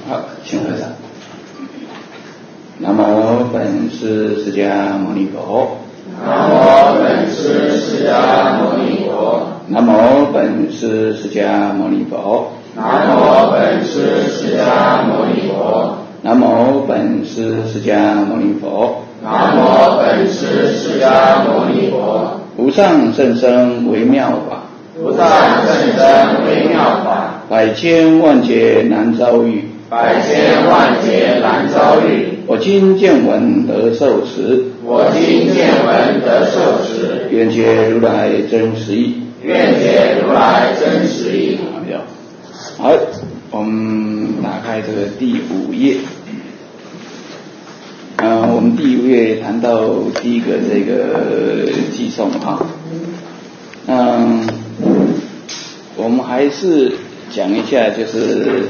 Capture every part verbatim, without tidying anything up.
好，请合掌。南无本师释迦牟尼佛。 南无本师释迦牟尼佛。 南无本师释迦牟尼佛。 南无本师释迦牟尼佛。 南无本师释迦牟尼佛。 南无本师释迦牟尼佛。 无上甚深微妙法， 无上甚深微妙法， 百千万劫难遭遇， 百千万劫难遭遇。 我今见闻得受持， 我今见闻得受持， 愿解如来真实义， 愿解如来真实义。 好，我们打开这个第五页。呃，我们第五页谈到第一个这个寄送哈，嗯，我们还是讲一下，就是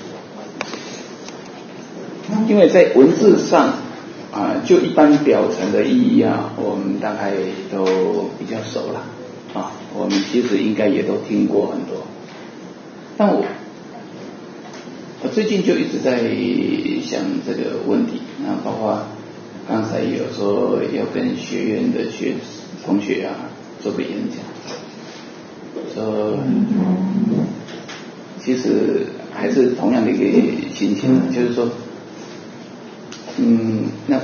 因为在文字上啊，就一般表层的意义啊，我们大概都比较熟了啊，我们其实应该也都听过很多，但我我最近就一直在想这个问题，那包括刚才有说要跟学院的学同学啊做个演讲，说其实还是同样的一个心情，就是说，嗯，那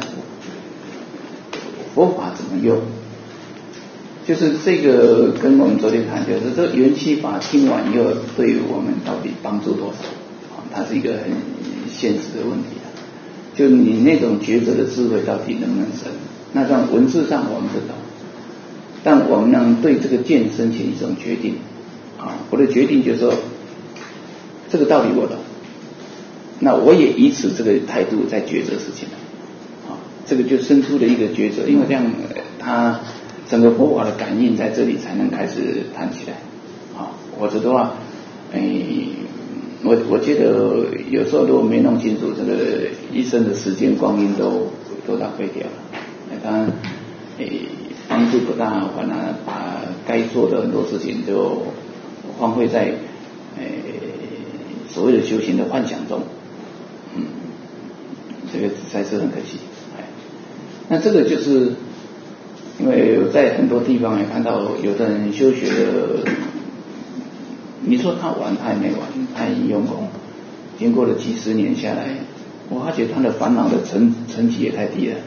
佛法怎么用？就是这个跟我们昨天谈，就是这个缘起法听完以后，对我们到底帮助多少？它是一个很现实的问题啊，就你那种抉择的智慧到底能不能生？那在文字上我们不懂，但我们能对这个见申请一种决定啊。我的决定就是说，这个道理我懂，那我也以此这个态度在抉择事情啊。这个就生出了一个抉择，因为这样它整个佛法的感应在这里才能开始谈起来啊。否则的话，哎。我我觉得有时候如果没弄清楚，这个一生的时间光阴都都浪费掉了。当然，诶，帮助不大，反而把该做的很多事情就荒废在诶所谓的修行的幻想中。嗯，这个才是很可惜。哎，那这个就是因为我在很多地方也看到有的人修学的。你说他玩，他也没玩，他也用功。经过了几十年下来，我发觉他的烦恼的层层级也太低了。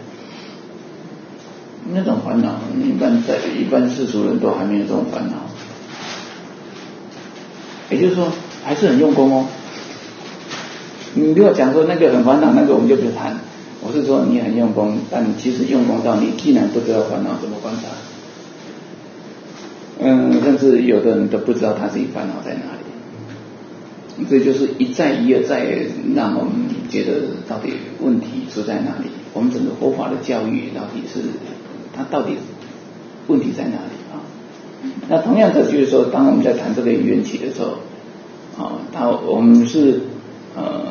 那种烦恼，一般在一般世俗人都还没有这种烦恼。也就是说，还是很用功哦。你如果讲说那个很烦恼，那个我们就不谈。我是说你很用功，但其实用功到你既然不知道烦恼怎么观察。嗯，甚至有的人都不知道他自己烦恼在哪里，这就是一再一而再让我们觉得到底问题出在哪里？我们整个佛法的教育到底是它到底问题在哪里啊？那同样的就是说，当我们在谈这个缘起的时候，啊，它我们是呃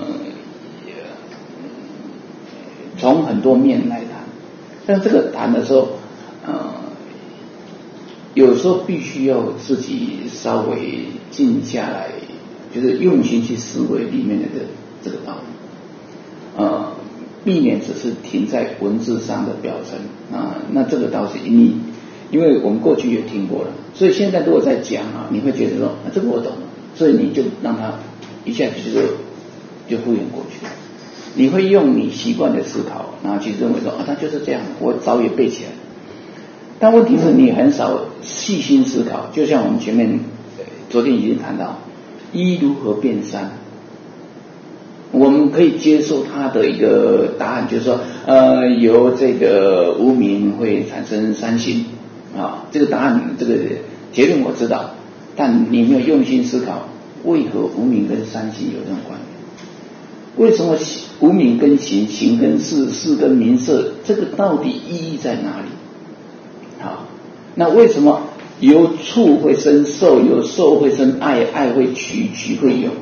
从很多面来谈，但这个谈的时候，呃。有时候必须要自己稍微静下来，就是用心去思维里面的这个道理，呃，避免只是停在文字上的表层啊。那这个倒是你，因为我们过去也听过了，所以现在如果在讲啊，你会觉得说，啊，这个我懂了，所以你就让他一下子就就敷衍过去。你会用你习惯的思考，然后去认为说，啊，他就是这样，我早也背起来了。但问题是你很少细心思考，就像我们前面昨天已经谈到，一如何变三，我们可以接受他的一个答案，就是说，呃，由这个无明会产生三性啊，这个答案这个结论我知道，但你没有用心思考，为何无明跟三性有这种关联？为什么无明跟行，行跟识，识跟名色，这个到底意义在哪里？好，那为什么由触会生受，由受会生爱，爱会取，取会有？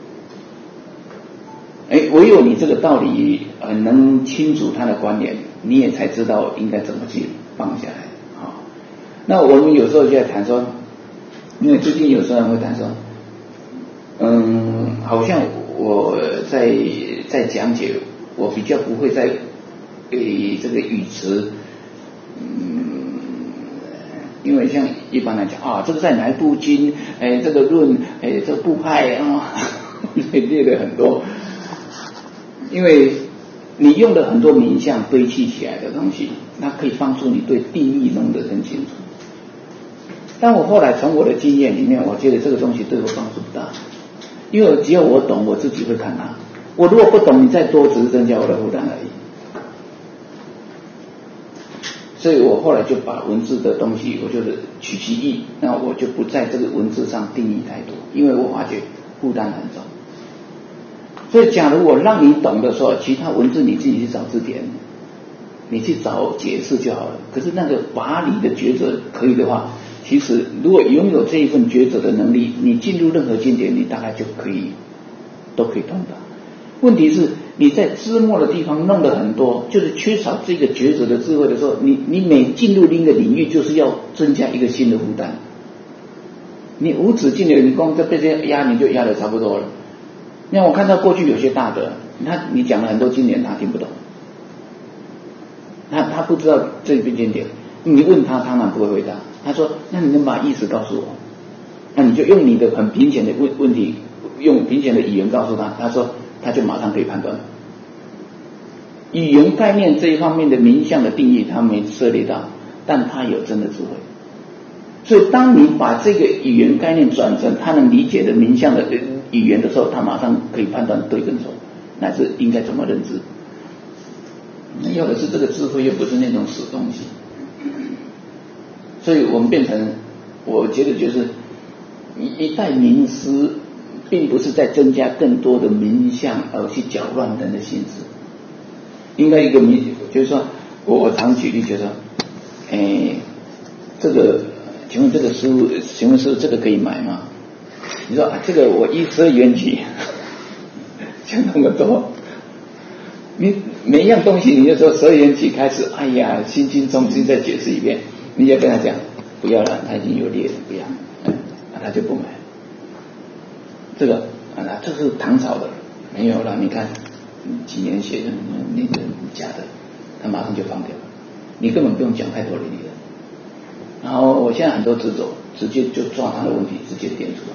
哎，唯有你这个道理呃能清楚它的关联，你也才知道应该怎么去放下来。好，那我们有时候就在谈说，因为最近有时候人会谈说，嗯，好像我在在讲解，我比较不会在诶这个语词，嗯，因为像一般来讲啊，这个在哪一部经，诶这个论，诶这个部派啊，列了很多，因为你用了很多名相堆砌起来的东西，那可以帮助你对定义弄得很清楚。但我后来从我的经验里面，我觉得这个东西对我帮助不大，因为只要我懂，我自己会看它。我如果不懂，你再多只是增加我的负担而已。所以我后来就把文字的东西，我就是取其意，那我就不在这个文字上定义太多，因为我发觉负担很重。所以假如我让你懂的时候，其他文字你自己去找字典，你去找解释就好了。可是那个法理的抉择可以的话，其实如果拥有这一份抉择的能力，你进入任何经典，你大概就可以都可以通达。问题是你在字末的地方弄了很多，就是缺少这个抉择的智慧的时候，你你每进入另一个领域，就是要增加一个新的负担。你无止境的，你光在被这样压，你就压得差不多了。那我看到过去有些大的，他你讲了很多经典，他听不懂，他他不知道这一篇经典，你问他，他当然不会回答。他说：“那你能把意思告诉我？”那你就用你的很明显的问问题，用明显的语言告诉他。他说，他就马上可以判断了。语言概念这一方面的名相的定义，他没涉猎到，但他有真的智慧。所以，当你把这个语言概念转成他能理解的名相的语言的时候，他马上可以判断对跟错，乃至应该怎么认知。那要的是这个智慧，又不是那种死东西。所以我们变成，我觉得就是一代名师，并不是在增加更多的名相而去搅乱人的心思。应该一个名，就是说，我我常举例，就是说，哎，这个，请问这个书，请问是这个可以买吗？你说啊，这个我一十二元起，就那么多。你每一样东西，你就说十二元起开始，哎呀，心经中心再解释一遍。你要跟他讲，不要了，他已经有裂了，不要，嗯，他就不买。这个啊，这是唐朝的，没有了，你看几年写的，那个假的，他马上就放掉了，你根本不用讲太多的理论。然后我现在很多执着，直接就抓他的问题，直接点出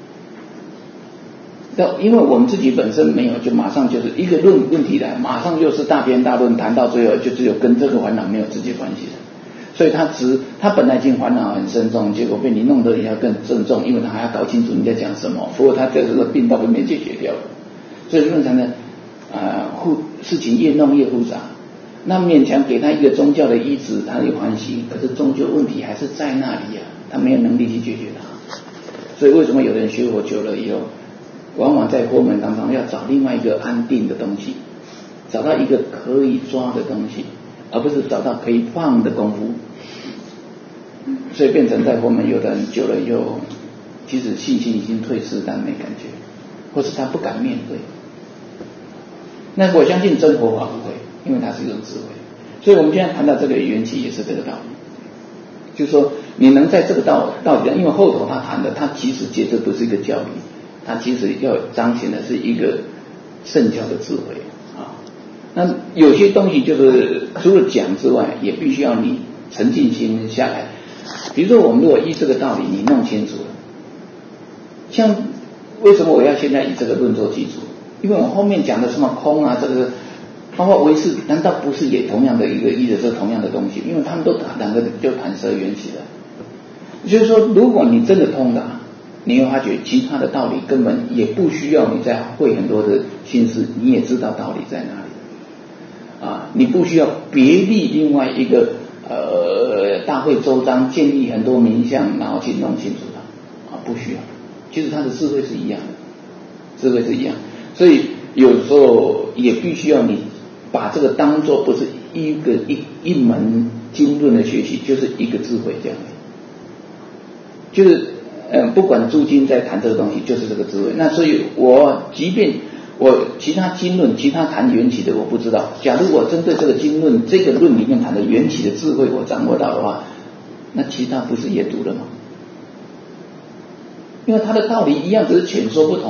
来。因为我们自己本身没有，就马上就是一个论问题来，马上又是大篇大论，谈到最后就只有跟这个烦恼没有直接关系的。所以他只他本来已经烦恼很深重，结果被你弄得也要更郑重，因为他还要搞清楚你在讲什么。不过他这个病倒是没解决掉了，所以论坛呢，呃，事情越弄越复杂。那勉强给他一个宗教的医治，他有欢喜，可是终究问题还是在那里呀、啊，他没有能力去解决它。所以为什么有的人学佛久了以后，往往在佛门当中要找另外一个安定的东西，找到一个可以抓的东西，而不是找到可以放的功夫。所以变成在佛门有的人久了又，其实信心已经退失，但没感觉，或是他不敢面对。那我相信真佛法不会，因为它是一种智慧。所以我们现在谈到这个缘起也是这个道理，就是说你能在这个道道理上，因为后头他谈的，他其实接着不是一个教理，他其实要彰显的是一个圣教的智慧啊。那有些东西就是除了讲之外，也必须要你沉静心下来。比如说我们如果依这个道理你弄清楚了，像为什么我要现在以这个论做基础？因为我后面讲的什么空啊，这个包括唯识，难道不是也同样的一个依的这同样的东西？因为他们都谈两个就谈十二缘起了。就是说，如果你真的通达，你会发觉其他的道理根本也不需要你再会很多的心思，你也知道道理在哪里啊，你不需要别立另外一个呃大会周章，建立很多名相，然后去弄清楚它啊，不需要。其实他的智慧是一样的，智慧是一样，所以有时候也必须要你把这个当作不是一个一一门经论的学习，就是一个智慧这样，就是呃不管诸经在谈这个东西，就是这个智慧。那所以我即便我其他经论，其他谈缘起的我不知道，假如我针对这个经论这个论里面谈的缘起的智慧我掌握到的话，那其他不是也读了吗？因为它的道理一样，只是浅说不同。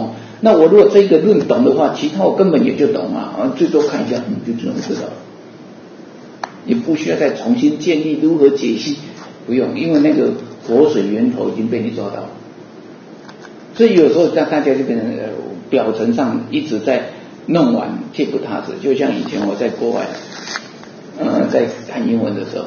那我如果这个论懂的话，其他我根本也就懂嘛，啊，最多看一下，你就能知道，也不需要再重新建立如何解析，不用，因为那个活水源头已经被你抓到了。所以有时候大大家就变成呃表层上一直在弄完却不踏实，就像以前我在国外，呃，在看英文的时候，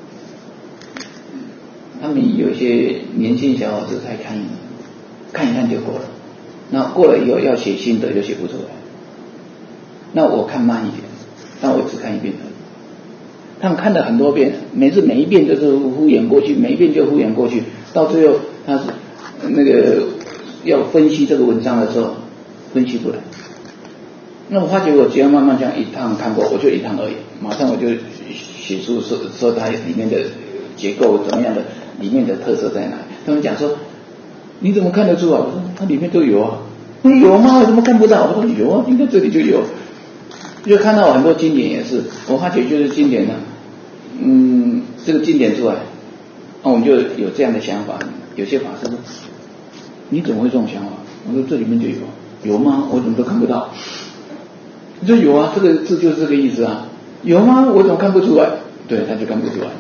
他们有些年轻小伙子在看英文，看一看就过了。那过了以后要写心得就写不出来，那我看慢一点，但我只看一遍而已。他们看了很多遍，每次每一遍就是敷衍过去，每一遍就敷衍过去，到最后他是那个要分析这个文章的时候分析不来。那我发觉我只要慢慢这样一趟看过，我就一趟而已，马上我就写出说说它里面的结构怎么样的，里面的特色在哪里。他们讲说你怎么看得出啊？我说它里面都有啊。有吗？我怎么看不到？我说有啊，应该这里就有。就看到很多经典也是，我发觉就是经典呢、啊，嗯，这个经典出来，那、啊、我们就有这样的想法。有些法师说，你怎么会这种想法？我说这里面就有，有吗？我怎么都看不到。你说有啊，这个字就是这个意思啊。有吗？我怎么看不出来？对，他就看不出来，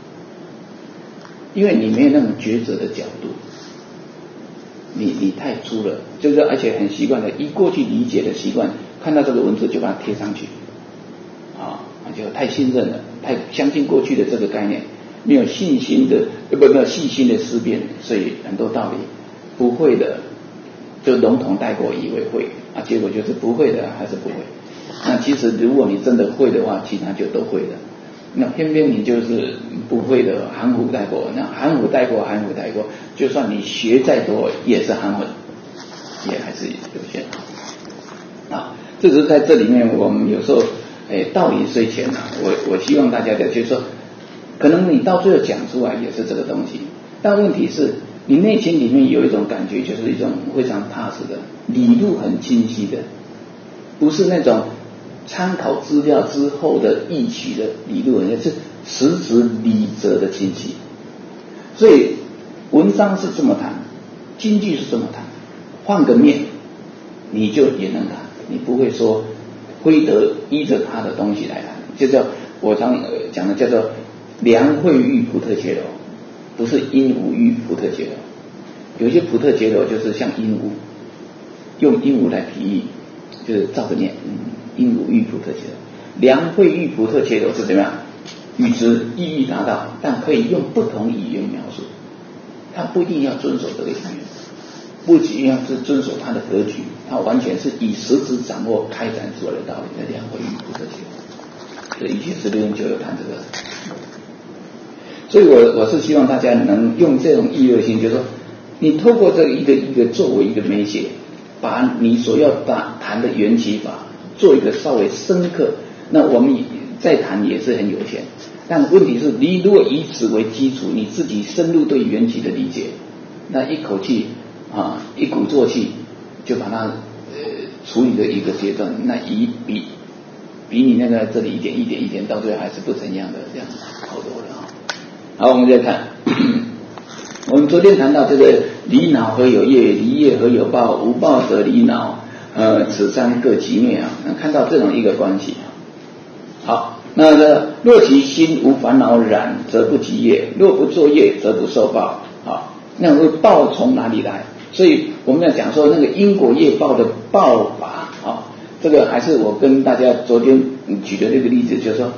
因为你没有那种抉择的角度。你你太粗了，就是而且很习惯的，依过去理解的习惯，看到这个文字就把它贴上去，啊，就太信任了，太相信过去的这个概念，没有信心的，呃不没有细心的思辨，所以很多道理不会的就笼统带过，以为会啊，结果就是不会的还是不会。那其实如果你真的会的话，其他就都会的。那偏偏你就是不会的，含糊带过，那含糊带过，含糊带过，就算你学再多也是含混，也还是有限啊。这是在这里面，我们有时候诶道理虽浅啊，我我希望大家的就是说，可能你到最后讲出来也是这个东西，但问题是你内心里面有一种感觉，就是一种非常踏实的理路很清晰的，不是那种参考资料之后的臆取的理论，也是实质理则的清晰。所以文章是这么谈，经句是这么谈，换个面你就也能谈，你不会说非得依着他的东西来谈，就叫我常讲的叫做良慧喻普特伽罗，不是鹦鹉喻普特伽罗。有些普特伽罗就是像鹦鹉，用鹦鹉来比喻，就是照着念，嗯鹦鹉喻普特伽罗，良慧喻普特伽罗是怎么样？语之意义达到，但可以用不同语言描述。他不一定要遵守这个语言，不仅要是遵守他的格局，他完全是以实质掌握开展出来的道理的良慧喻普特伽罗。所以一七十六就有谈这个。所以我我是希望大家能用这种意乐心，就是说，你透过这一个一个作为一个媒介，把你所要谈的缘起法做一个稍微深刻，那我们再谈也是很有限。但问题是，你如果以此为基础，你自己深入对缘起的理解，那一口气啊，一鼓作气就把它呃处理的一个阶段，那一比比你那个这里一点一点一点，到最后还是不成样的，这样好多了啊。好，我们再看，我们昨天谈到这个离恼何有业，离业何有报，无报则离恼，呃，此三各极灭啊，看到这种一个关系啊。好，那个若其心无烦恼染，则不积业；若不作业，则不受报。好，那个报从哪里来？所以我们要讲说那个因果业报的报法啊，这个还是我跟大家昨天举的这个例子，就是说，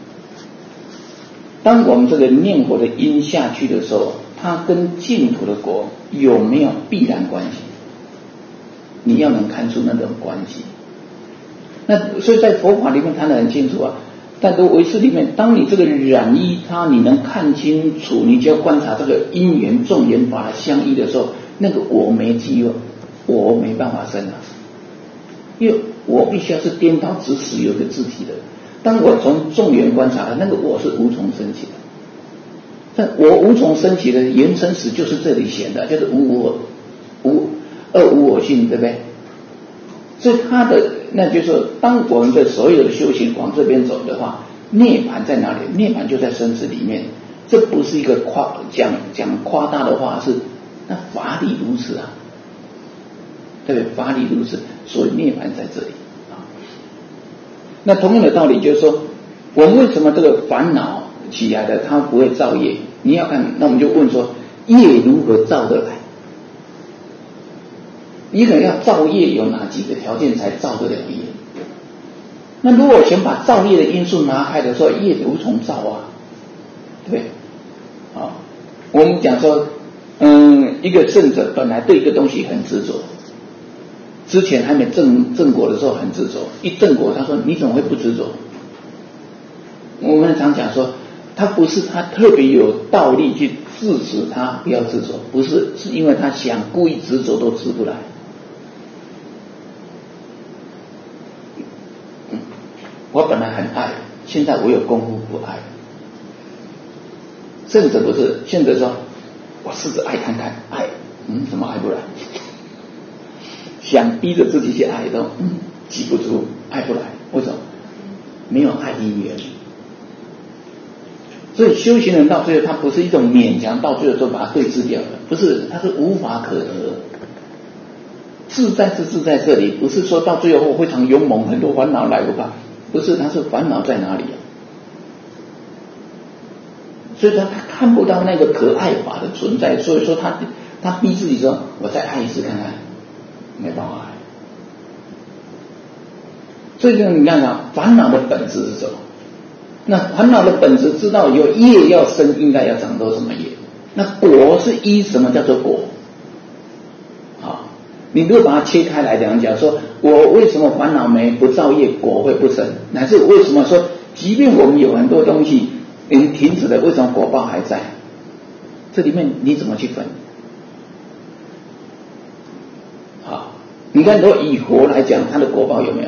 当我们这个念佛的因下去的时候，它跟净土的果有没有必然关系？你要能看出那种关系。那所以在佛法里面谈得很清楚啊，在这唯识里面，当你这个染依它，你能看清楚，你就要观察这个因缘众缘法的相依的时候，那个我没机会，我没办法生啊，因为我必须要是颠倒直使有个自体的。当我从众缘观察，那个我是无从升起的，但我无从升起的缘生死就是这里显的，就是无我无二无我性，对不对？所以他的那就是说，当我们的所有的修行往这边走的话，涅槃在哪里？涅槃就在生死里面。这不是一个夸讲讲夸大的话，是那法理如此啊。 对不对？法理如此，所以涅槃在这里啊。那同样的道理就是说，我们为什么这个烦恼起来的，它不会造业？你要看，那我们就问说，业如何造得来？一个人要造业有哪几个条件才造得了业？那如果先把造业的因素拿开的时候，业无从造啊，对不对？啊，我们讲说，嗯，一个圣者本来对一个东西很执着，之前还没证证果的时候很执着，一证果他说你怎么会不执着？我们常讲说，他不是他特别有道力去制止他不要执着，不是，是因为他想故意执着都执不来。嗯，我本来很爱，现在我有功夫不爱。圣者不是，圣者说，我试着爱看看，爱，嗯，怎么爱不来？想逼着自己去爱都，嗯，记不住，爱不来，为什么？没有爱因缘。所以修行人到最后，他不是一种勉强，到最后都把它对治掉了，不是，他是无法可得。自在是自在这里，不是说到最后非常勇猛，很多烦恼来不怕，不是，他是烦恼在哪里啊？所以他看不到那个可爱法的存在，所以说他他逼自己说，我再爱一次看看，没办法爱。所以你看看烦恼的本质是什么？那烦恼的本质知道有业要生，应该要长到什么业？那果是依什么叫做果？啊，你如果把它切开来讲讲，说我为什么烦恼没不造业，果会不生？乃至为什么说，即便我们有很多东西已经停止了，为什么果报还在？这里面你怎么去分？好，你看，如果以佛来讲，它的果报有没有？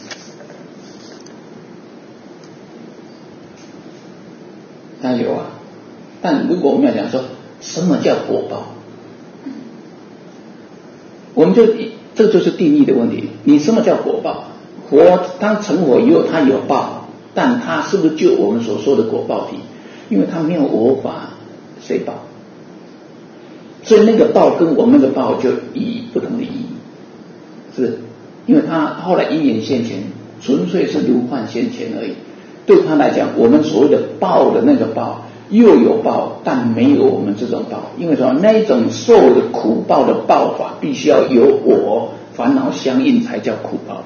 它有啊。但如果我们要讲说什么叫果报，我们就这个就是定义的问题。你什么叫果报？佛当成佛以后，它有报，但它是不是就我们所说的果报体？因为它没有我法，谁报？所以那个报跟我们的报就意义不同的意义，是因为他后来因缘现前，纯粹是如幻现前而已。对他来讲，我们所谓的报的那个报，又有报，但没有我们这种报。因为什么？那一种受的苦报的报法，必须要有我烦恼相应才叫苦报。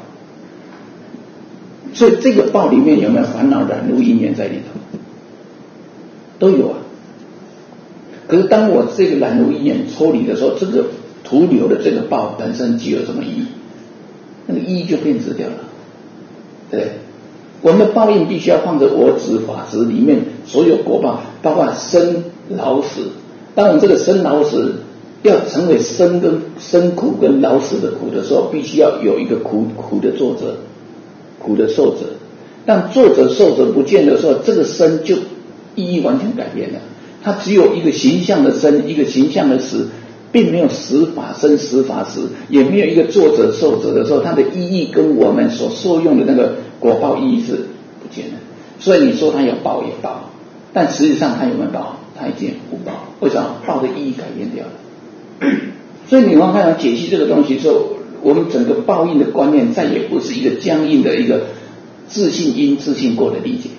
所以这个报里面有没有烦恼染入因缘在里头？都有啊。可是当我这个染入因缘抽离的时候，这个徒留的这个报本身具有什么意义？那个意义就变质掉了，对不对？我们的报应必须要放在我执法执里面，所有果报，包括生老死。当我们这个生老死要成为生跟生苦跟老死的苦的时候，必须要有一个苦苦的作者，苦的受者。但作者受者不见的时候，这个生就意义完全改变了。它只有一个形象的生，一个形象的死，并没有实法生实法死，也没有一个作者受者的时候，它的意义跟我们所受用的那个果报意义是不见了。所以你说它有报也报，但实际上它有没有报？它已经不报。为什么？报的意义改变掉了。所以你往看解析这个东西之后，我们整个报应的观念再也不是一个僵硬的一个自信因自信果的理解。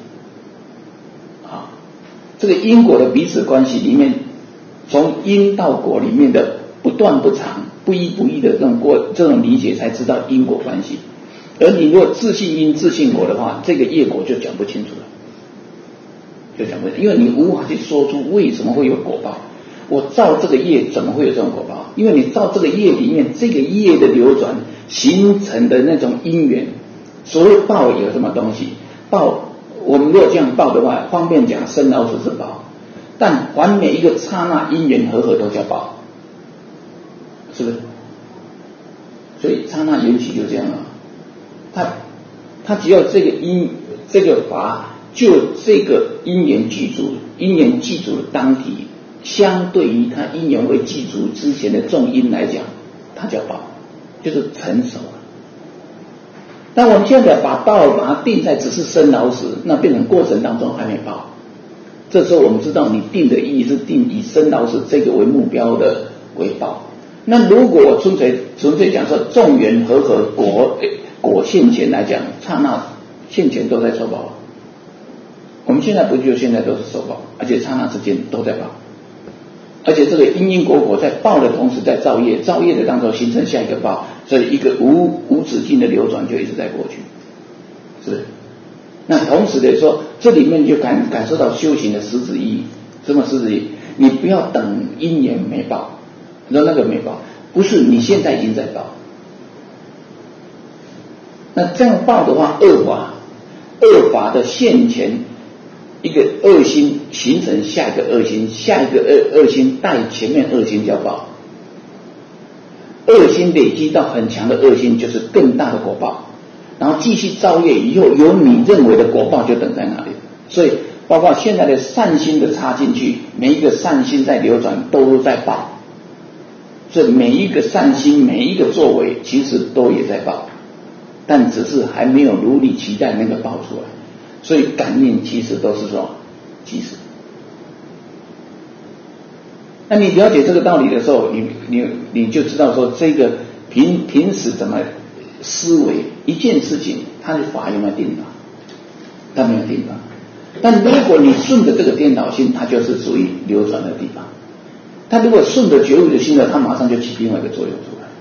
这个因果的彼此关系里面，从因到果里面的不断不长、不依不依的这种过这种理解，才知道因果关系。而你如果自信因自信果的话，这个业果就讲不清楚了，就讲不清楚，因为你无法去说出为什么会有果报。我造这个业怎么会有这种果报？因为你造这个业里面，这个业的流转形成的那种因缘。所谓报有什么东西？报。我们如果这样报的话，方便讲生老死是报，但凡每一个刹那因缘和合都叫报，是不是？所以刹那缘起就这样了。他他只要这个因这个法就这个因缘具足，因缘具足的当体，相对于他因缘未具足之前的重因来讲，它叫报，就是成熟了。但我们现在把报把它定在只是生老死，那变成过程当中还没报。这时候我们知道你定的意义是定以生老死这个为目标的为报， 那如果我纯粹纯粹讲说众缘和合果果现前来讲，刹那现前都在受报。我们现在不就现在都是受报，而且刹那之间都在报，而且这个因因果果在报的同时在造业，造业的当中形成下一个报，所以一个无无止境的流转就一直在过去，是。那同时的说，这里面就感感受到修行的实质意义。什么实质意义？你不要等因缘没报，你说那个没报，不是你现在已经在报。那这样报的话，恶法，恶法的现前一个恶心形成下一个恶心，下一个恶恶心带前面恶心叫报，恶心累积到很强的恶心就是更大的果报，然后继续造业以后，有你认为的果报就等在那里。所以包括现在的善心的插进去，每一个善心在流转都在报，所以每一个善心每一个作为其实都也在报，但只是还没有如你期待那个报出来。所以感应其实都是说即时。那你了解这个道理的时候，你你你就知道说这个平平时怎么思维一件事情，它的法有没有定法？它没有定法。但如果你顺着这个颠倒性，它就是属于流转的地方。它如果顺着觉悟的心呢，它马上就起另外一个作用出来，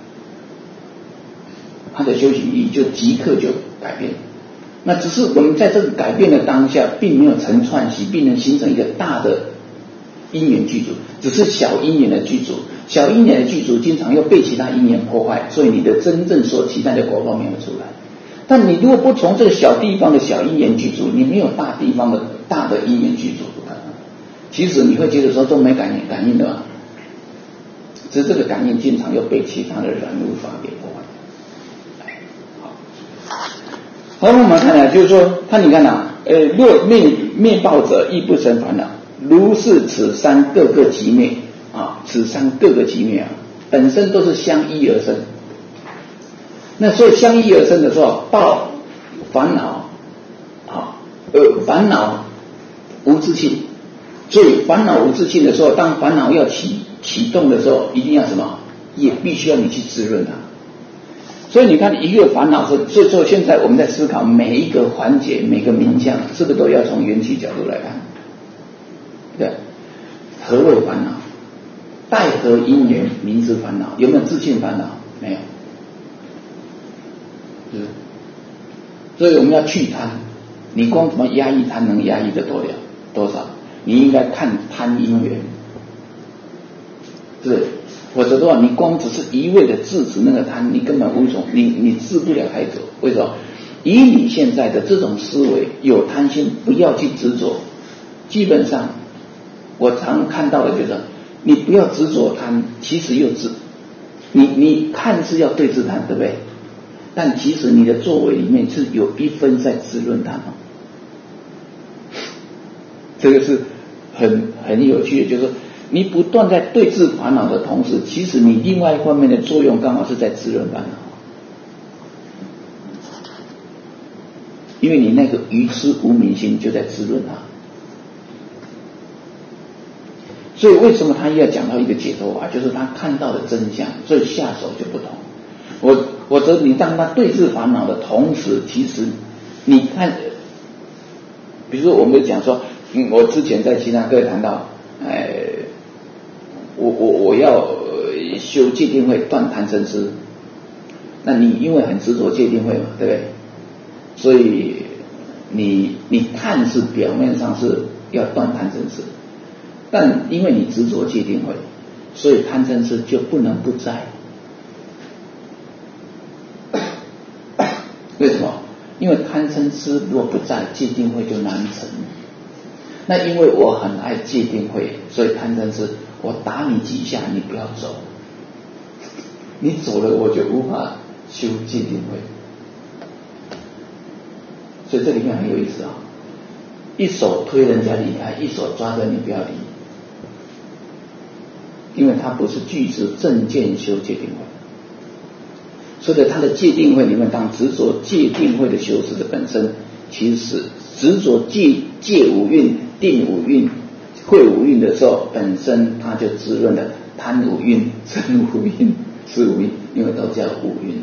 它的修行意义就即刻就改变。那只是我们在这个改变的当下，并没有成串习，并能形成一个大的因缘具足，只是小因缘的具足。小因缘的具足经常又被其他因缘破坏，所以你的真正所期待的果报没有出来。但你如果不从这个小地方的小因缘具足，你没有大地方的大的因缘具足，不可能。其实你会觉得说都没感应感应的嘛，只是这个感应经常又被其他的染污法给破坏。好，我们看啊，就是说，他你看啊，呃，若灭灭报者，亦不生烦恼。如是此三各个即灭啊，此三各个即灭啊，本身都是相依而生。那所以相依而生的时候，报烦恼啊，呃，烦恼无自性，所以烦恼无自性的时候，当烦恼要启启动的时候，一定要什么？也必须要你去滋润它。所以你看，一个烦恼是，所以说现在我们在思考每一个环节、每个面向，是不是都要从缘起角度来看？对，何谓烦恼？待何因缘名之烦恼？有没有自性烦恼？没有。是，所以我们要去贪。你光怎么压抑贪，能压抑的多了多少？你应该看贪因缘，是。否则的话，你光只是一味的制止那个贪，你根本无从，你你治不了孩子。为什么？以你现在的这种思维，有贪心，不要去执着。基本上，我常看到的就是，你不要执着贪，其实又执，你你看是要对治贪，对不对？但其实你的作为里面是有一分在滋润贪哦。这个是很很有趣的，就是说。你不断在对治烦恼的同时，其实你另外一方面的作用刚好是在滋润烦恼，因为你那个愚痴无明心就在滋润它。所以为什么他要讲到一个解脱法，就是他看到的真相，所以下手就不同。我我则你当他对治烦恼的同时，其实你看，比如说我们讲说，嗯，我之前在其他课谈到，哎。我我我要修戒定慧断贪嗔痴，那你因为很执着戒定慧嘛，对不对？所以你你看是表面上是要断贪嗔痴，但因为你执着戒定慧，所以贪嗔痴就不能不在。为什么？因为贪嗔痴如果不在，戒定慧就难成。那因为我很爱戒定慧，所以贪嗔痴。我打你几下，你不要走，你走了我就无法修戒定慧。所以这里面很有意思啊，一手推人家离开，一手抓着你不要离，因为他不是具持正见修戒定慧。所以在他的戒定慧里面，当执着戒定慧的修持的本身，其实是执着戒戒五蕴、定五蕴、慧五蕴的时候，本身它就滋润了贪五蕴、嗔五蕴、痴五蕴，因为都叫五蕴。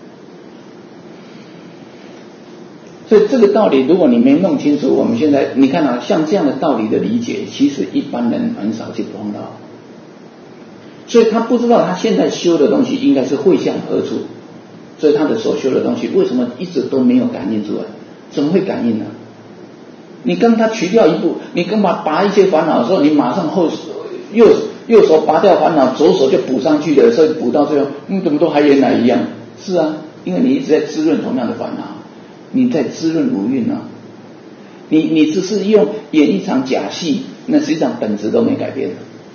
所以这个道理，如果你没弄清楚，我们现在你看啊，像这样的道理的理解，其实一般人很少去碰到。所以他不知道他现在修的东西应该是会向何处，所以他的所修的东西为什么一直都没有感应出来？怎么会感应呢？你跟他取掉一步，你跟他拔一些烦恼的时候，你马上后右右手拔掉烦恼，左手就补上去的，所以补到最后，嗯，怎么都还原来一样？是啊，因为你一直在滋润同样的烦恼，你在滋润五蕴啊。你你只是用演一场假戏，那实际上本质都没改变，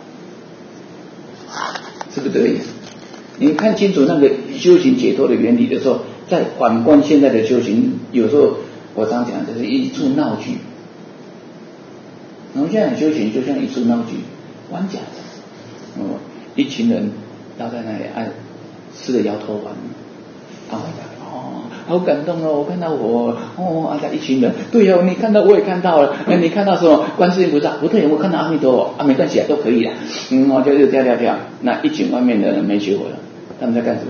是不是这个意思？你看清楚那个修行解脱的原理的时候，再反观现在的修行，有时候我常讲就是一出闹剧。我们现在的修行就像一出闹剧，玩假的，哦，一群人倒在那里，哎，吃了摇头丸，啊，哦，好感动哦！我看到我，哦，啊，一群人，对哦，你看到我也看到了，哎，你看到什么？观世音菩萨，不对，我看到阿弥陀佛，啊，没关系啊，都可以啊，嗯，我就就跳跳跳。那一群外面的人没学会了，他们在干什么？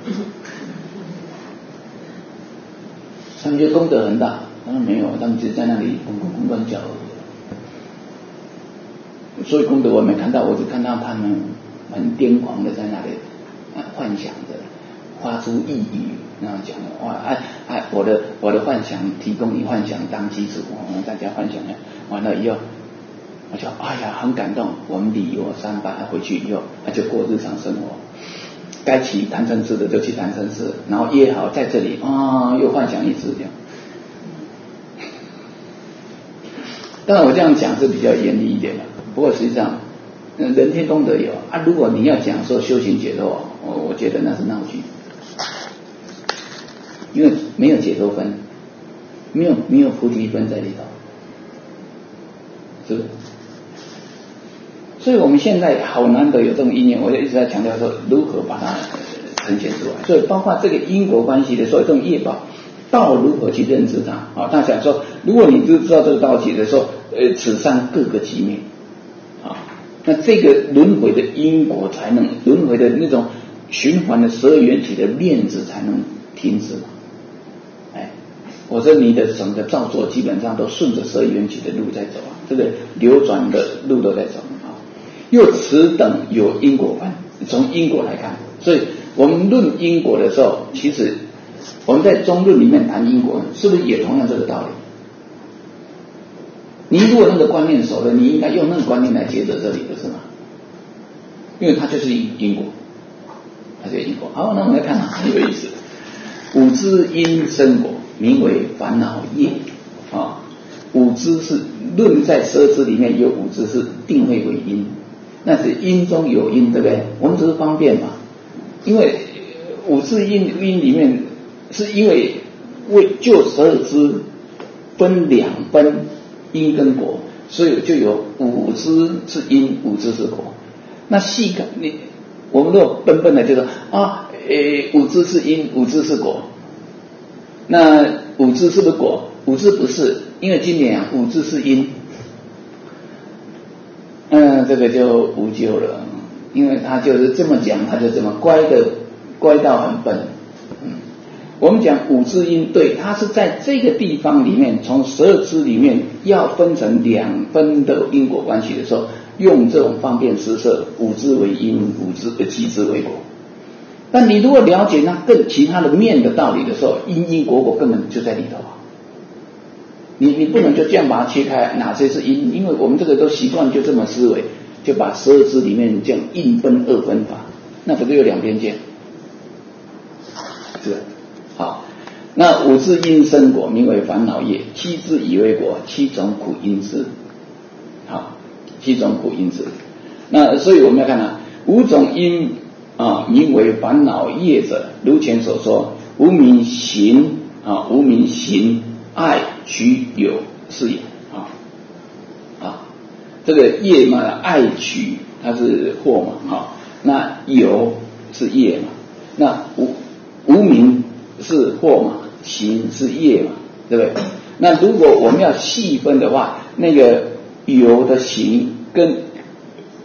他们觉得功德很大，他说没有，他们只是在那里咣咣咣咣叫而已。所以功德我没看到，我只看到他们很癫狂的在那里幻想着，发出意语，然后讲哇，哎哎，我的我的幻想提供你幻想当基础，我们大家幻想完了以后，我就哎呀很感动，我们礼我三拜，回去以后那就过日常生活，该骑谈城市的就去谈城市，然后约好在这里啊，又幻想一次这样。当然我这样讲是比较严厉一点的，不过实际上人天功德有啊。如果你要讲说修行解脱，我我觉得那是闹剧，因为没有解脱分，没有没有菩提分在里头，是不是？所以我们现在好难得有这种因缘，我就一直在强调说如何把它呈现出来。所以包括这个因果关系的所有这种业报，道如何去认知它啊？他想说，如果你知道这个道理的时候，呃，此上各个极灭啊，那这个轮回的因果才能，轮回的那种循环的十二缘起的面子才能停止嘛。哎，我说你的整个造作基本上都顺着十二缘起的路在走啊，这个流转的路都在走啊。又此等有因果分，从因果来看，所以我们论因果的时候，其实我们在中论里面谈因果，是不是也同样这个道理？你如果那个观念熟了，你应该用那个观念来接着这里的是吗？因为它就是因果，它就是因果。好，那我们来看啊，很有意思。五支因生果，名为烦恼业啊。五支是论在十二支里面有五支是定位为因，那是因中有因，对不对？我们只是方便嘛，因为五支因因里面是因为为就十二支分两分因跟果，所以就有五支是因，五支是果。那细看你，我们如果笨笨的就说啊，诶，五支是因，五支是果。那五支是不是果？五支不是，因为今年啊，五支是因。嗯，这个就无救了，因为他就是这么讲，他就这么乖的，乖到很笨。嗯，我们讲五支因，对，它是在这个地方里面，从十二支里面要分成两分的因果关系的时候，用这种方便施设，五支为因，五支呃七支为果。但你如果了解那更其他的面的道理的时候，因因果果根本就在里头啊。你你不能就这样把它切开，哪些是因？因为我们这个都习惯就这么思维，就把十二支里面这样硬分二分法，那不就有两边见？是好。那五支因生果，名为烦恼业；七支以为果，七种苦因支。好，七种苦因支。那所以我们要看啊，五种因啊，名为烦恼业者，如前所说，无明行啊，无明行。爱取有是也啊啊，这个业嘛，爱取它是惑嘛啊，那有是业嘛，那无无明是惑嘛，行是业嘛，对不对？那如果我们要细分的话，那个有的行跟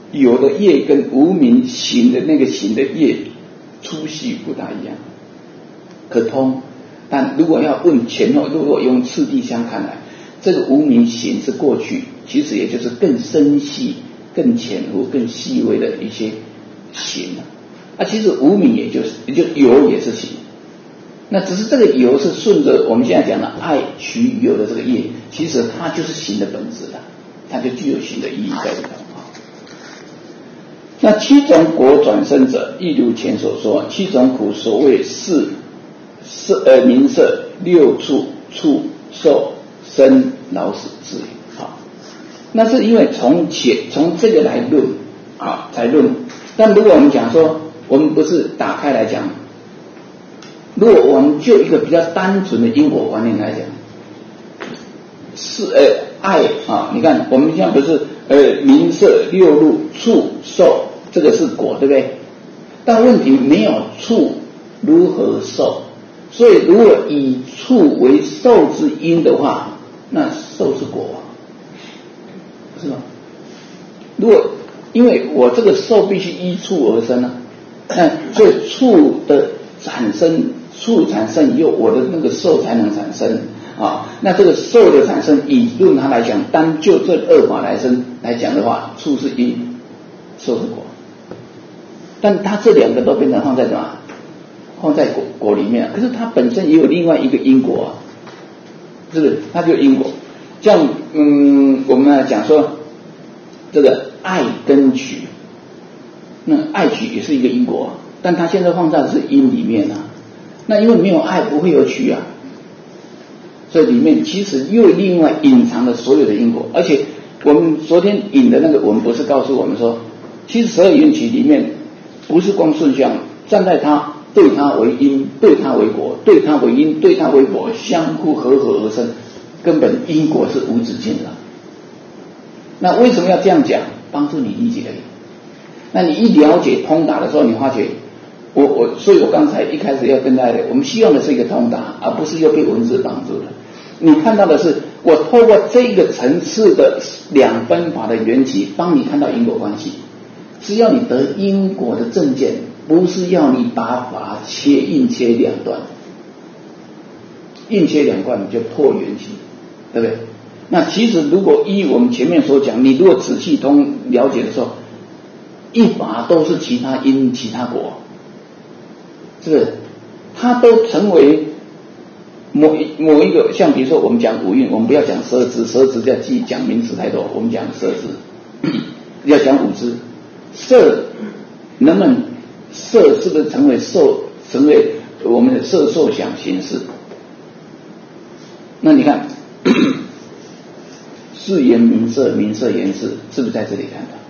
有的业跟无明行的那个行的业粗细不大一样，可通。但如果要问前后，如果用次第相看来，这个无明行是过去，其实也就是更深细、更浅薄、更细微的一些行啊。啊，其实无明也就是，也就有也是行。那只是这个有是顺着我们现在讲的爱取有的这个业，其实它就是行的本质了，它就具有行的意义在里头啊。那七种果转生者，亦如前所说，七种苦所谓是色呃名色六处触受生老死之也啊。那是因为从前从这个来论啊才论。但如果我们讲说，我们不是打开来讲，如果我们就一个比较单纯的因果观念来讲，是呃爱啊，你看我们现在不是呃名色六入触受，这个是果，对不对？但问题没有触如何受？所以如果以触为受之因的话，那受是果啊，是吗？如果因为我这个受必须依触而生啊，那所以触的产生，触产生以后，我的那个受才能产生啊。那这个受的产生，以论它来讲，单就这二法来生来讲的话，触是因，受是果。但它这两个都变成放在什么？放在果果里面，可是它本身也有另外一个因果啊，是不是？它就因果。像嗯，我们来讲说这个爱跟取，那爱取也是一个因果啊，但它现在放在的是因里面啊。那因为没有爱，不会有取啊，所以里面其实又另外隐藏了所有的因果。而且我们昨天引的那个文不是告诉我们说，其实十二缘起里面不是光顺相，站在它对它为因，对它为果，对它为因，对它为果，相互合合而生，根本因果是无止境的。那为什么要这样讲？帮助你理解而已。那你一了解通达的时候，你发觉我我，所以我刚才一开始要跟大家，我们希望的是一个通达，而不是又被文字绑住了。你看到的是我透过这个层次的两分法的缘起，帮你看到因果关系，是要你得因果的正见，不是要你把法切硬切两段，硬切两段你就破缘起，对不对？那其实如果依我们前面所讲，你如果仔细通了解的时候，一法都是其他因其他果，是不是？它都成为某一某一个，像比如说我们讲五蕴，我们不要讲十二支，十二支要记讲名词太多，我们讲十二支，要讲五支。色能不能色是不是成为受，成为我们的色受想行识？那你看是言名色，名色言事，是不是在这里看到？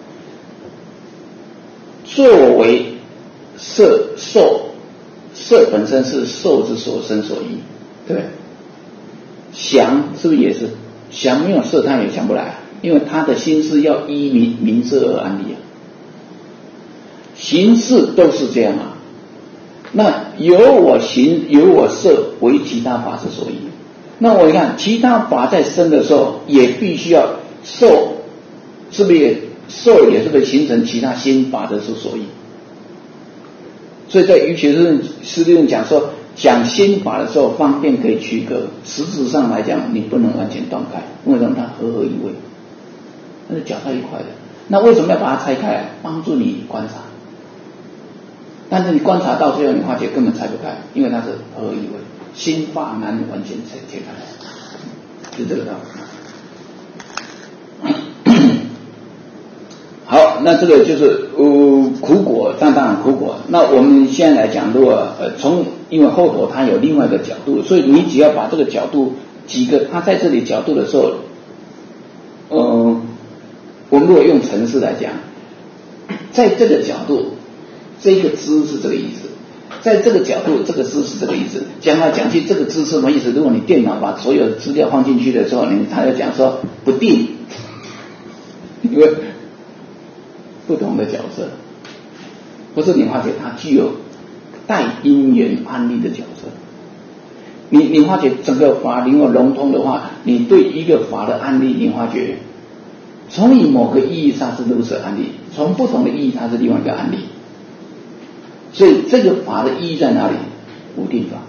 作为色受，色本身是受之所生所依，对不对？想是不是也是？想没有色，它也想不来，因为他的心思要依名名色而安立啊。行事都是这样啊。那由我行，由我色为其他法之所依。那我一看其他法在生的时候，也必须要受，是不是也受也是不是形成其他心法的之所依？所以在瑜伽师师论讲说，讲心法的时候方便可以区隔，实质上来讲你不能完全断开，因为让它合合一为，那是搅在一块的。那为什么要把它拆开来？帮助你观察。但是你观察到最后，你发觉根本拆不开，因为它是合合一为，心法难完全拆解开来，是这个道理。好，那这个就是呃苦果，但当然苦果。那我们现在来讲，如果呃从因为后头它有另外一个角度，所以你只要把这个角度几个，它在这里角度的时候，呃，我们如果用程式来讲，在这个角度，这个知是这个意思，在这个角度，这个知是这个意思。讲来讲去，这个知是什么意思？如果你电脑把所有的资料放进去的时候，你他就讲说不定，因为不同的角色，不是你发觉它具有带因缘安立的角色。你你发觉整个法如果融通的话，你对一个法的安立，你发觉从以某个意义上是如此案例，从不同的意义它是另外一个案例。所以这个法的意义在哪里？无定法。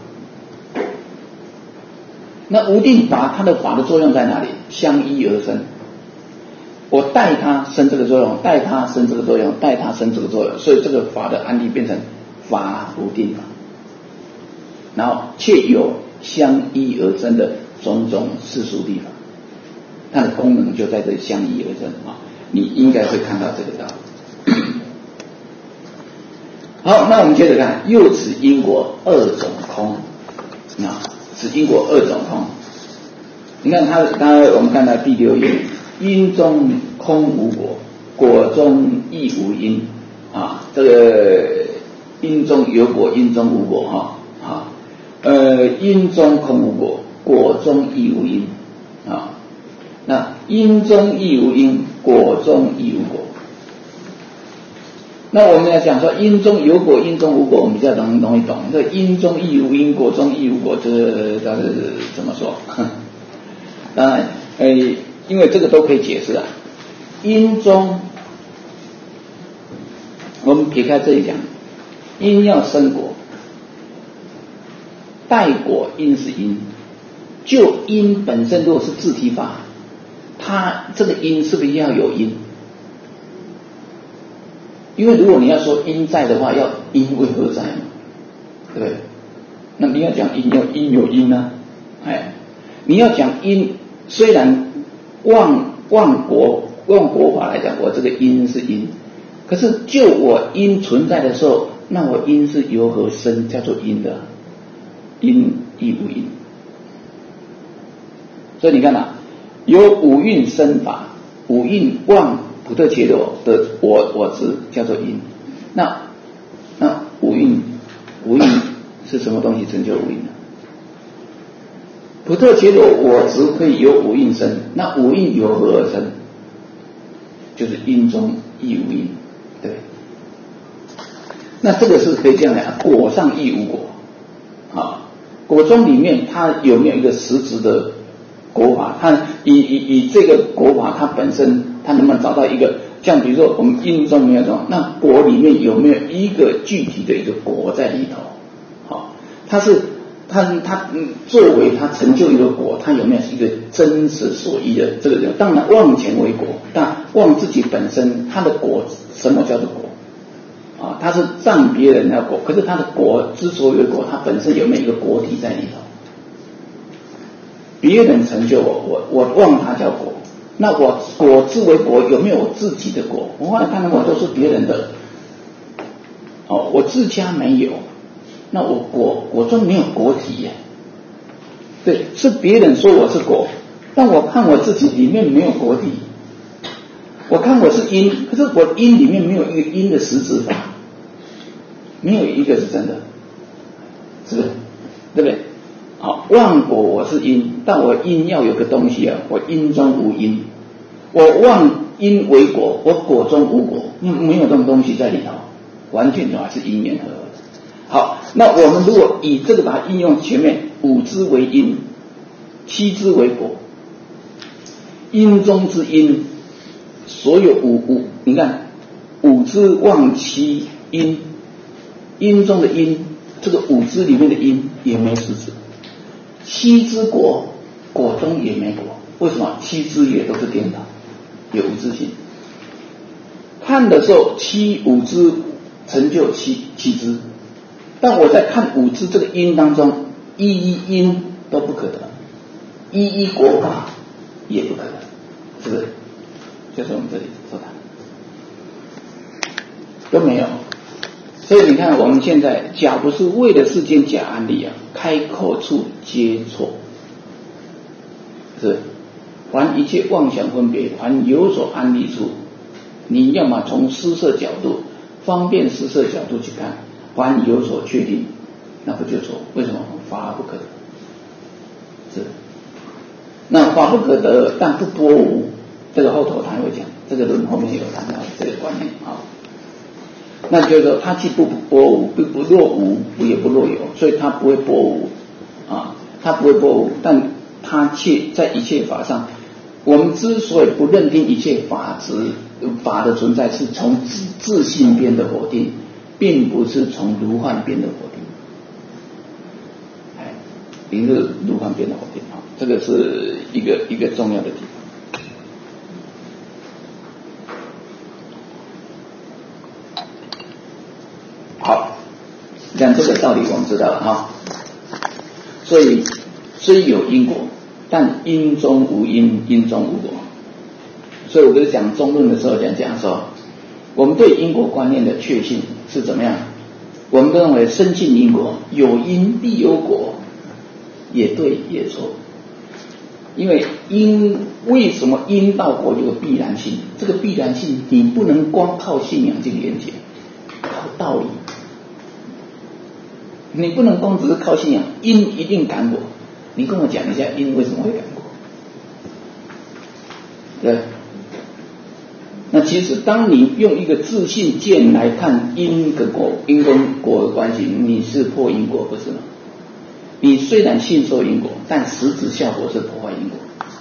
那无定法它的法的作用在哪里？相依而生。我带它生这个作用，带它生这个作用，带它生这个作用，所以这个法的案例变成法无定法。然后却有相依而生的种种世俗地法，它的功能就在这里相依而生啊，你应该会看到这个道理。好，那我们接着看，又指因果二种空啊，指因果二种空。你看它，它我们看到第六页，因中空无果，果中亦无因啊，这个因中有果，因中无果哈啊。呃，因中空无果，果中亦无因啊。那因中亦无因，果中亦无果。那我们要讲说，因中有果，因中无果，我们比较容容易懂。这因中亦无因，果中亦无果，这这是怎么说？当然，呃，因为这个都可以解释啊。因中，我们撇开这一讲，因要生果。带果因是因，就因本身如果是自体法，它这个因是不是要有因？因为如果你要说因在的话，要因为何在嘛，对不对？那你要讲因，要因有因呢、啊？哎，你要讲因，虽然望望国望国法来讲，我这个因是因，可是就我因存在的时候，那我因是由何生，叫做因的。因亦无因，所以你看啊，有五蕴生法，五蕴望普特伽罗的我我执叫做因。那那五蕴五蕴是什么东西成就五蕴呢？普特伽罗我执可以由五蕴生，那五蕴由何而生？就是因中亦无因，对。那这个是可以这样讲，果上亦无果啊。果中里面它有没有一个实质的果法？它以以以这个果法它本身，它能不能找到一个像比如说我们因中没有这种，那果里面有没有一个具体的一个果在里头？好，它是它它作为它成就一个果，它有没有一个真实所依的这个人？当然望前为果，但望自己本身它的果，什么叫做果？啊，它是占别人的果，可是它的果之所以为果，它本身有没有一个果体在里头？别人成就我，我我望它叫果，那我果之为果，有没有我自己的果？我后来看到我都是别人的，哦，我自家没有，那我果果中没有果体耶，对，是别人说我是果，但我看我自己里面没有果体。我看我是因，可是我因里面没有一个因的实质法，没有一个是真的，是不是？对不对？好，望果我是因，但我因要有个东西啊，我因中无因，我望因为果，我果中无果，没有这种东西在里头，完全的话是因缘合。好，那我们如果以这个把它应用前面五支为因，七支为果，因中之因。所有五五，你看五支望七因，因中的因，这个五支里面的因也没实质，七支果，果中也没果，为什么？七支也都是颠倒，有无支性。看的时候七五支成就七七支，但我在看五支这个因当中，一一因都不可得，一一果法也不可得，是不是？就是我们这里说的都没有，所以你看我们现在假不是为了世间假案例啊，开口处皆错，是凡一切妄想分别，凡有所安立处，你要么从施设角度，方便施设角度去看，凡有所确定，那不就错？为什么？法不可得，是那法不可得，但不多无。这个后头他会讲，这个论后面有谈到这个观念啊。那就是说，它既不波无，不不若无，也不若有，所以它不会波无啊，它不会波无，但它切在一切法上， 我们之所以不认定一切法执法的存在，是从自性边的否定，并不是从如幻边的否定。哎，并不是如幻边的否定啊，这个是一个一个重要的地方。好，讲这个道理我们知道了哈。所以虽有因果，但因中无因，因中无果。所以我不是讲中论的时候讲讲说，我们对因果观念的确信是怎么样？我们都认为深信因果，有因必有果，也对也错。因为因为什么因到果有个必然性，这个必然性你不能光靠信仰去连接，靠道理。你不能光只是靠信仰，因一定感果。你跟我讲一下因为什么会感果？对。那其实当你用一个自信见来看因跟果，因跟果的关系，你是破因果，不是吗？你虽然信受因果，但实质效果是破坏因果。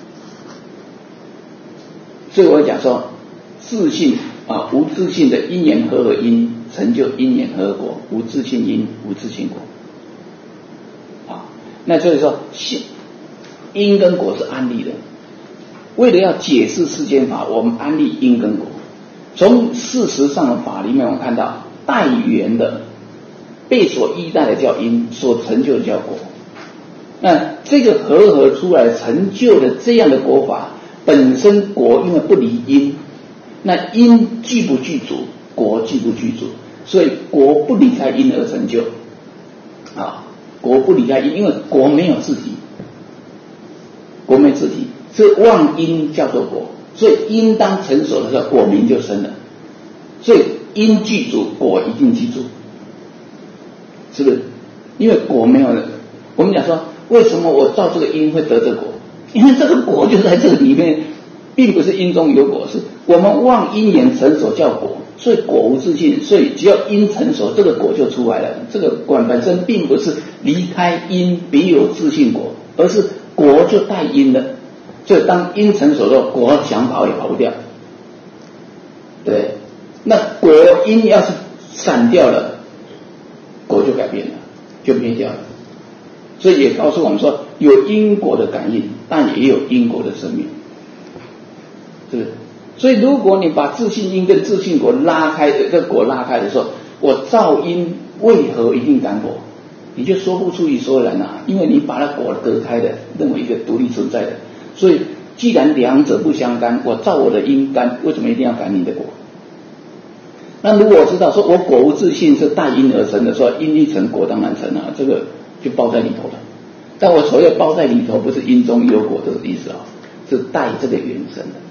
所以我讲说，自信啊，无自信的因缘和合因，成就因缘和合果；无自信因，无自信果。啊，那所以说，信因跟果是安立的。为了要解释世间法，我们安立因跟果。从事实上的法里面，我们看到待缘的被所依赖的叫因，所成就的叫果。那这个和合出来成就的这样的果法，本身果因为不离因，那因具不具足，果具不具足，所以果不离开因而成就。啊，果不离开因，因为果没有自体，果没自体。是妄因叫做果，所以因当成熟的时候，果名就生了。所以因具足，果一定具足，是不是？因为果没有了，我们讲说，为什么我造这个因会得这个果？因为这个果就在这里面，并不是因中有果，是我们妄因缘成熟叫果，所以果无自性，所以只要因成熟，这个果就出来了。这个果本身并不是离开因别有自性果，而是果就带因了。所以当因成熟的果想跑也跑不掉，对，那果因要是散掉了，果就改变了，就灭掉了。所以也告诉我们说，有因果的感应，但也有因果的生命，是不是？所以如果你把自性因跟自性果拉开，这个果拉开的时候，我造因为何一定感果？你就说不出一所以然啊，因为你把那果隔开的，认为一个独立存在的。所以既然两者不相干，我照我的因干，为什么一定要感你的果？那如果我知道说我果无自性是带因而成的，说因一成果当然成啊，这个就包在里头了。但我所谓包在里头，不是因中有果的意思啊，是带这个缘生的，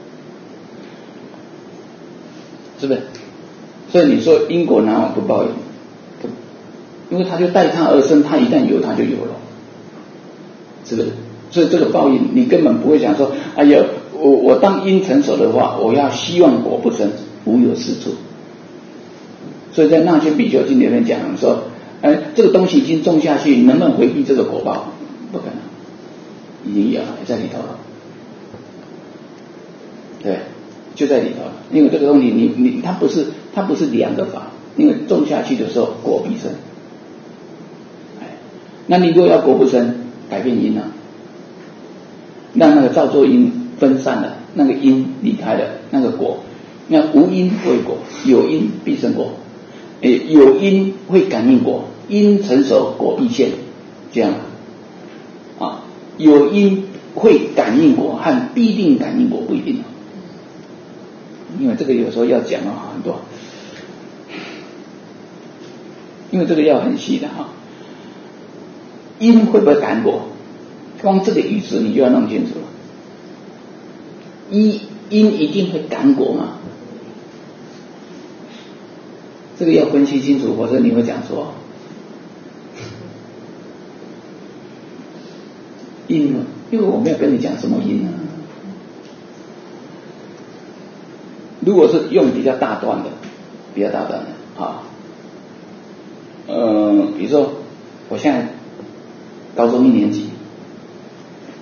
是不是？所以你说因果哪往不报应？因为它就带它而生，它一旦有它就有了，是不是？所以这个报应你根本不会想说，哎呀，我我当因成熟的话，我要希望果不生，无有是处。所以在那些比丘经里面讲说，哎，这个东西已经种下去，能不能回避这个果报？不可能，已经有了，在里头了，对，就在里头了。因为这个东西你你它不是它不是两个法，因为种下去的时候果必生。哎，那你如果要果不生，改变因啊。让那个造作因分散了，那个因离开了，那个果，那无因为果，有因必生果，诶，有因会感应果，因成熟果必现，这样啊，有因会感应果和必定感应果不一定，因为这个有时候要讲啊很多，因为这个要很细的哈，因会不会感果？光这个语词你就要弄清楚了，因因一定会感果吗？这个要分析清楚，否则你会讲说因，因为我没有跟你讲什么因啊。如果是用比较大段的，比较大段的啊，呃，比如说我现在高中一年级。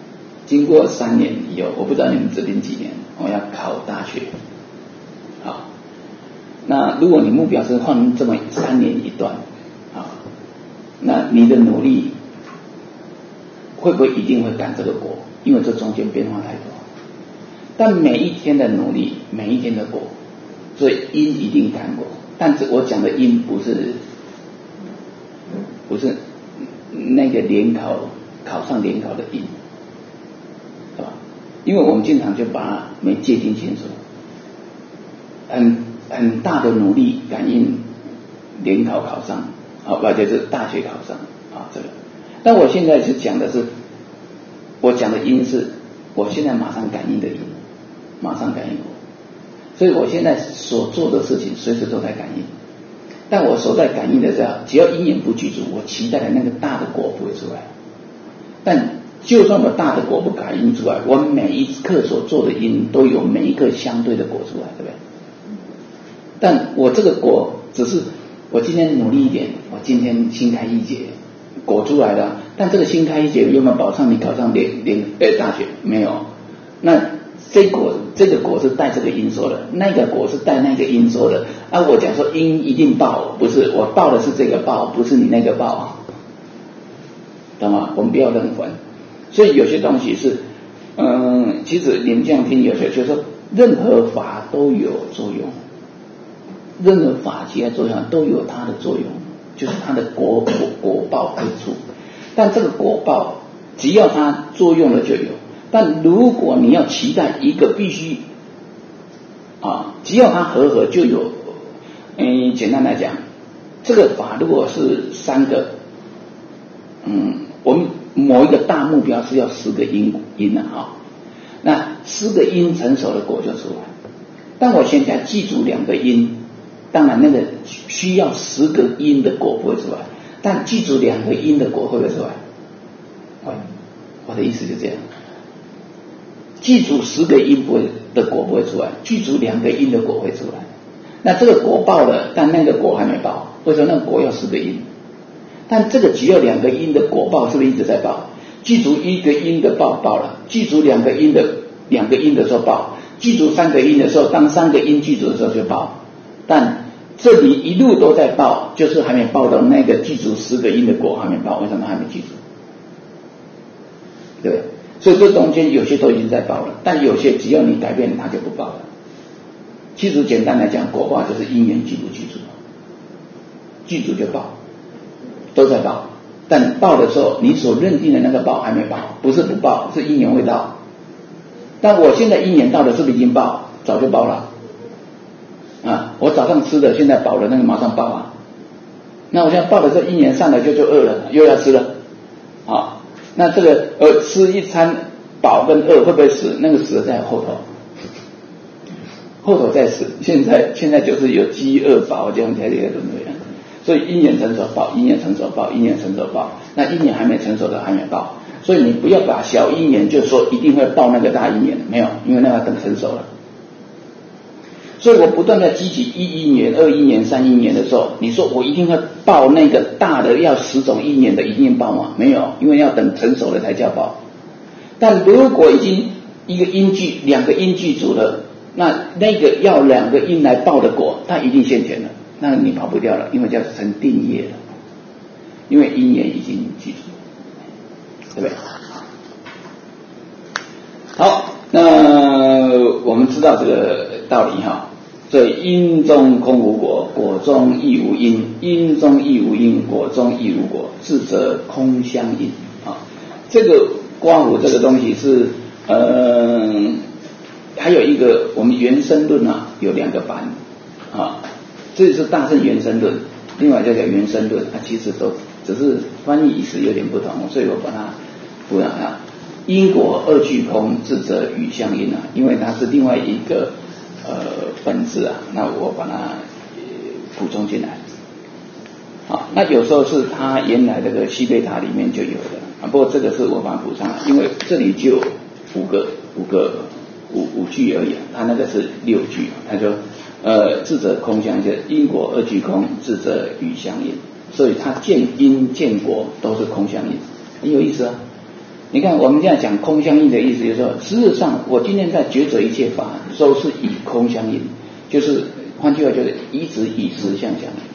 经过三年以后，我不知道你们这边几年，我要考大学，好，那如果你目标是放这么三年一段，啊，那你的努力会不会一定会赶这个果？因为这中间变化太多。但每一天的努力，每一天的果，所以因一定赶果。但是我讲的因不是不是那个联考考上联考的因，是吧？因为我们经常就把它没界定清楚，很很大的努力感应联考考上，好，或者是大学考上啊，这个。但我现在是讲的是，我讲的因是我现在马上感应的因，马上感应果，所以我现在所做的事情随时都在感应。但我所在感应的时候，只要因缘不具足，我期待的那个大的果不会出来。但就算我大的果不感应出来，我每一刻所做的因都有每一刻相对的果出来，对不对？但我这个果只是我今天努力一点，我今天新开一节，果出来了。但这个新开一节有没有保障你考上联联呃大学？没有。那这果这个果是带这个因说的，那个果是带那个因说的。啊，我讲说因一定报，不是我报的是这个报，不是你那个报，懂吗？我们不要认混。所以有些东西是，嗯，其实你们这样听有些就是说，任何法都有作用，任何法其他作用都有它的作用，就是它的果果果报之处。但这个果报只要它作用了就有。但如果你要期待一个必须啊，只要它合合就有。嗯，简单来讲，这个法如果是三个，嗯，我们某一个大目标是要十个因因的啊，那十个因成熟的果就出来。但我现在记住两个因，当然那个需要十个因的果不会出来，但记住两个因的果会不会出来？会，我的意思就这样。记住十个因不会的果不会出来，记住两个因的果会出来。那这个果报了，但那个果还没报，为什么那个果要十个因？但这个只有两个因的果报是不是一直在报？记住一个因的报报了，记住两个因的两个因的时候报，记住三个因的时候，当三个因记住的时候就报。但这里一路都在报，就是还没报到那个记住十个因的果还没报，为什么还没记住？对不对？所以这中间有些都已经在报了，但有些只要你改变它就不报了。其实简单来讲，果报就是因缘记不记住，记住就报，都在报。但报的时候，你所认定的那个报还没报，不是不报，是因缘未到。但我现在因缘到了，是不是已经报？早就报了。啊，我早上吃的，现在饱了，那个马上报啊。那我现在报的时候，因缘上来就就饿了，又要吃了。好，那这个呃吃一餐饱跟饿会不会死？那个死在后头。后头再死，现在现在就是有饥饿饱这样才这个轮回，所以因缘成熟报，因缘成熟报，因缘成熟报，那因缘还没成熟的还没报，所以你不要把小因缘就说一定会报那个大因缘，没有，因为那个等成熟了。所以我不断在激起一因缘、二因缘、三因缘的时候，你说我一定会报那个大的要十种因缘的一定报吗？没有，因为要等成熟了才叫报。但如果已经一个因具、两个因具足了。那那个要两个因来报的果，它一定现前了，那你跑不掉了，因为叫成定业了，因为因缘已经记住，对不对？好，那我们知道这个道理哈，所以因中空无果，果中亦无因，因中亦无因，果中亦无果，智者空相应啊。这个刮胡这个东西是呃。还有一个我们原生论啊，有两个版啊，这是大乘原生论，另外这个原生论啊，其实都只是翻译意思有点不同，所以我把它不然啊，因果二俱空，智者与相应啊，因为它是另外一个呃本质啊，那我把它补充进来。好，那有时候是它原来这个西贝塔里面就有的啊，不过这个是我把它补上来，因为这里就有五个五个。五五句而已，他那个是六句，他说，呃，智者空相应，因果二俱空，智者与相应，所以他见因见果都是空相应，很有意思啊。 你看我们这样讲空相应的意思，就是说，实质上我今天在抉择一切法，都是以空相应，就是换句话就是一直以实相相应。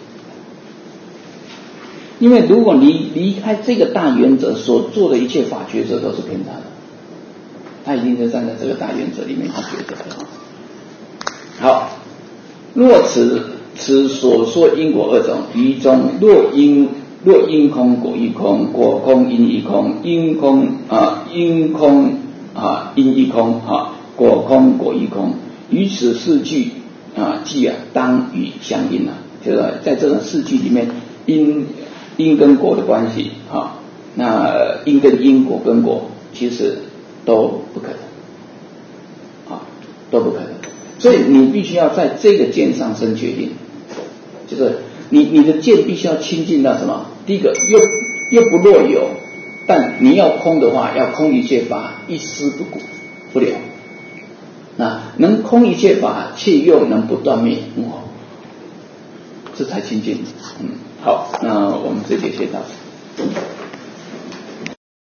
因为如果离离开这个大原则所做的一切法抉择都是偏差的，他一定是站在这个大原则里面去抉择的。好，若此此所说因果二种，于中若因若因空果亦空，果空因亦空，因空啊因空啊因亦空啊，果空果亦空，于此四句啊即啊当与相应啊，就是在这种四句里面因。因跟果的关系啊，那因跟因果跟果其实都不可能啊，都不可能。所以你必须要在这个见上生决定，就是你你的见必须要清净到什么？第一个又又不落有，但你要空的话，要空一切法，一丝不苟不了。那能空一切法，却又能不断灭，哇，这才清净。嗯。好，那我们这节先到此。